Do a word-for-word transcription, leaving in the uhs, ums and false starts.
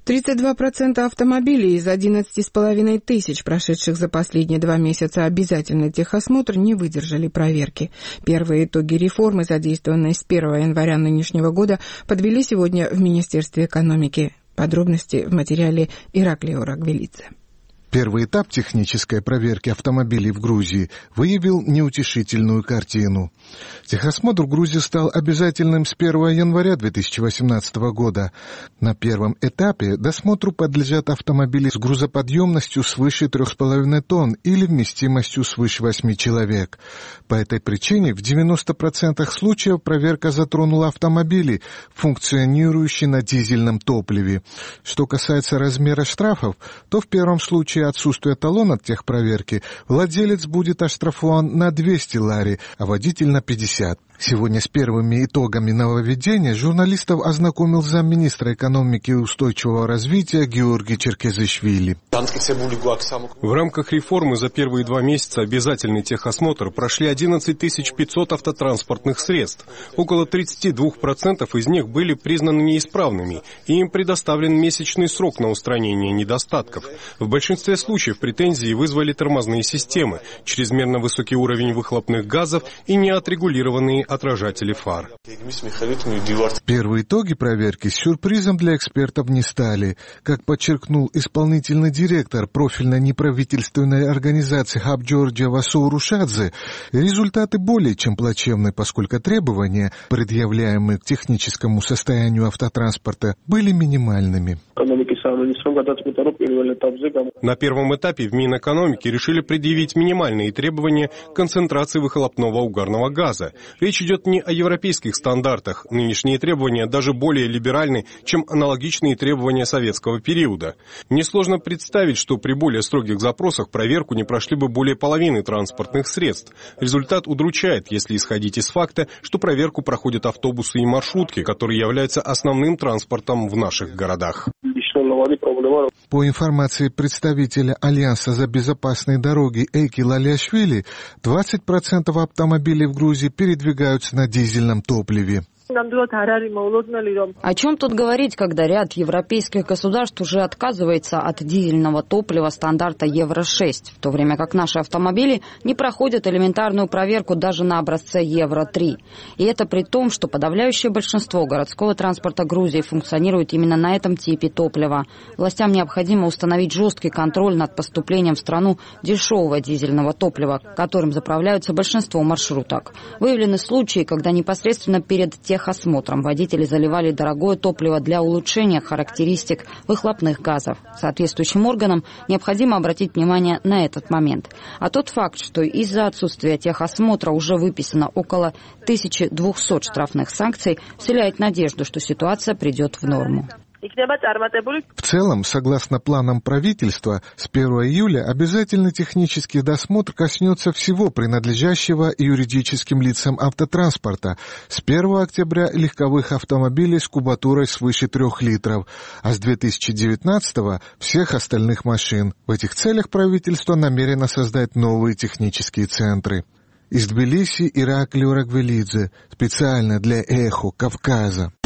тридцать два процента автомобилей из одиннадцати с половиной тысяч, прошедших за последние два месяца обязательный техосмотр, не выдержали проверки. Первые итоги реформы, задействованной с первого января нынешнего года, подвели сегодня в Министерстве экономики. Подробности в материале Ираклио Рагвелидзе. Первый этап технической проверки автомобилей в Грузии выявил неутешительную картину. Техосмотр в Грузии стал обязательным с первого января две тысячи восемнадцатого года. На первом этапе досмотру подлежат автомобили с грузоподъемностью свыше трех с половиной тонн или вместимостью свыше восьми человек. По этой причине в девяноста процентах случаев проверка затронула автомобили, функционирующие на дизельном топливе. Что касается размера штрафов, то в первом случае отсутствие талона техпроверки владелец будет оштрафован на двести лари, а водитель на пятьдесят. Сегодня с первыми итогами нововведения журналистов ознакомил замминистра экономики и устойчивого развития Георгий Черкезишвили. В рамках реформы за первые два месяца обязательный техосмотр прошли одиннадцать тысяч пятьсот автотранспортных средств. Около тридцать два процента из них были признаны неисправными, и им предоставлен месячный срок на устранение недостатков. В большинстве случаев претензии вызвали тормозные системы, чрезмерно высокий уровень выхлопных газов и неотрегулированные отражатели фар. Первые итоги проверки сюрпризом для экспертов не стали. Как подчеркнул исполнительный директор профильной неправительственной организации Хаб Джорджия Васоу Рушадзе, результаты более чем плачевны, поскольку требования, предъявляемые к техническому состоянию автотранспорта, были минимальными. На первом этапе в Минэкономике решили предъявить минимальные требования к концентрации выхлопного угарного газа. Речь идет не о европейских стандартах. Нынешние требования даже более либеральны, чем аналогичные требования советского периода. Несложно представить, что при более строгих запросах проверку не прошли бы более половины транспортных средств. Результат удручает, если исходить из факта, что проверку проходят автобусы и маршрутки, которые являются основным транспортом в наших городах. По информации представителя Альянса за безопасные дороги Эйки Лалиашвили, двадцать процентов автомобилей в Грузии передвигаются на дизельном топливе. О чем тут говорить, когда ряд европейских государств уже отказывается от дизельного топлива стандарта Евро шесть, в то время как наши автомобили не проходят элементарную проверку даже на образце Евро три. И это при том, что подавляющее большинство городского транспорта Грузии функционирует именно на этом типе топлива. Властям необходимо установить жесткий контроль над поступлением в страну дешевого дизельного топлива, которым заправляются большинство маршруток. Выявлены случаи, когда непосредственно перед тем, техосмотром водители заливали дорогое топливо для улучшения характеристик выхлопных газов. Соответствующим органам необходимо обратить внимание на этот момент. А тот факт, что из-за отсутствия техосмотра уже выписано около тысячи двухсот штрафных санкций, вселяет надежду, что ситуация придет в норму. В целом, согласно планам правительства, с первого июля обязательный технический досмотр коснется всего принадлежащего юридическим лицам автотранспорта, с первого октября легковых автомобилей с кубатурой свыше трех литров, а с две тысячи девятнадцатого всех остальных машин. В этих целях правительство намерено создать новые технические центры. Из Тбилиси Ираклио Рагвелидзе, специально для «Эхо Кавказа».